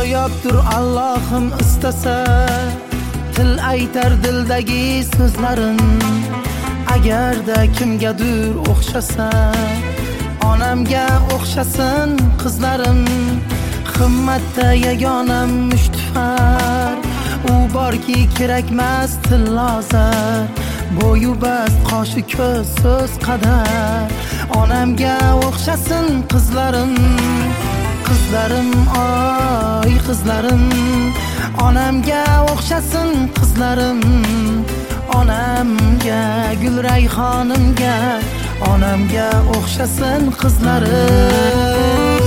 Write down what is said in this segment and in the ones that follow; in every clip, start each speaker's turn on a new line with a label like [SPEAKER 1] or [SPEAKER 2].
[SPEAKER 1] ro'yobdir Allohim istasa, til aytar dildagi so'zlarim. Agarda kimgadir o'xshasa, onamga o'xshasin qizlarim. Himmatda yagonam mushtfar, u borki kerakmas tillozar. Bo'yu bast, qoshi ko'z, so'z qadar. Onamga o'xshasin qizlarim. Qizlarim, oy qizlarim, onamga o'xshasin qizlarim. Onamga, gul rayhonimga, onamga o'xshasin qizlarim.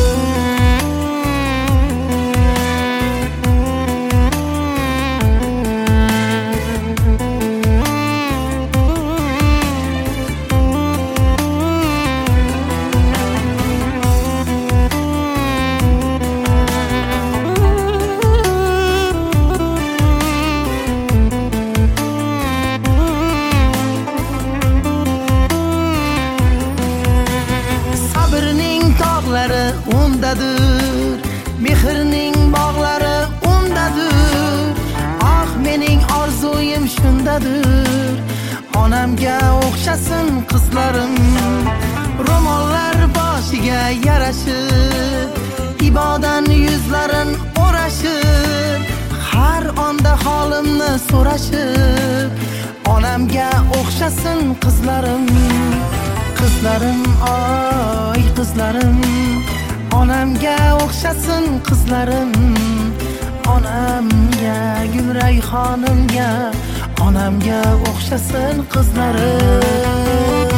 [SPEAKER 1] Undadir, mehrning bog'lari undadir. Ah, mening orzuyim shundadir. Onamga o'xshasin qizlarim. Ro'mollar boshiga yarashib, ibodan yuzlarin o'rashib, har onda holimni so'rashib. Onamga o'xshasin qizlarim. Qizlarim, oy qizlarim, onamga o'xshasin qizlarim. Onamga, gul rayhonimga, onamga o'xshasin qizlarim.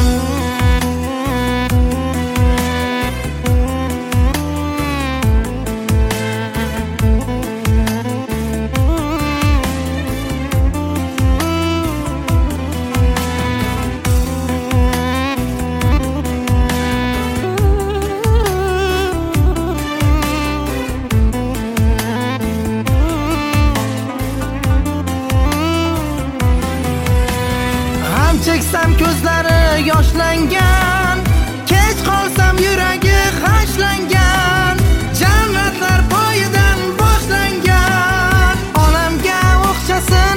[SPEAKER 1] Cheksam ko'zlari yoshlangan, kech qolsam yuragi g'ashlangan. Jannatlar poyidan boshlangan. Onamga o'xshasin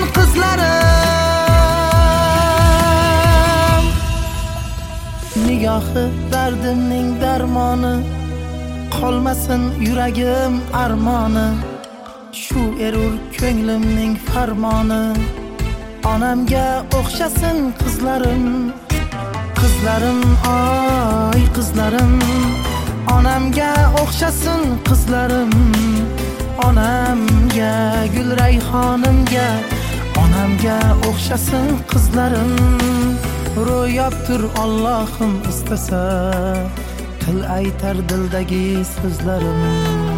[SPEAKER 1] qizlarim. Nigohi dardimning darmoni, qolmasin yuragim armoni. Shu erur ko'nglimning farmoni. Onamga o'xshasin qizlarim. Qizlarim, oy qizlarim, onamga o'xshasin qizlarim. Onamga, gul rayhonimga, onamga o'xshasin qizlarim. Ro'yobdir Allohim istasa, til aytar dildagi so'zlarim.